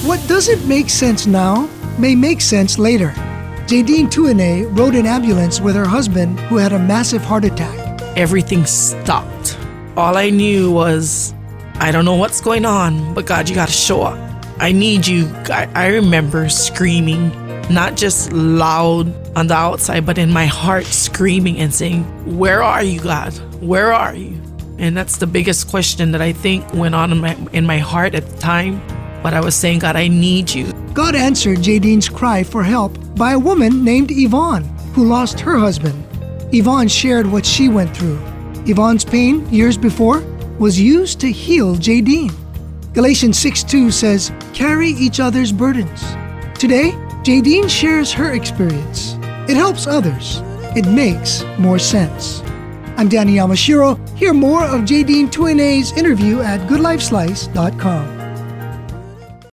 What doesn't make sense now may make sense later. Jadine Tuine rode an ambulance with her husband who had a massive heart attack. Everything stopped. All I knew was, I don't know what's going on, but God, you gotta show up. I need you. I remember screaming, not just loud on the outside, but in my heart screaming and saying, where are you, God? Where are you? And that's the biggest question that I think went on in my heart at the time. But I was saying, God, I need you. God answered Jadine's cry for help by a woman named Yvonne, who lost her husband. Yvonne shared what she went through. Yvonne's pain years before was used to heal Jadine. Galatians 6:2 says, carry each other's burdens. Today, Jadine shares her experience. It helps others. It makes more sense. I'm Danny Yamashiro. Hear more of Jadine Tuine's interview at goodlifeslice.com.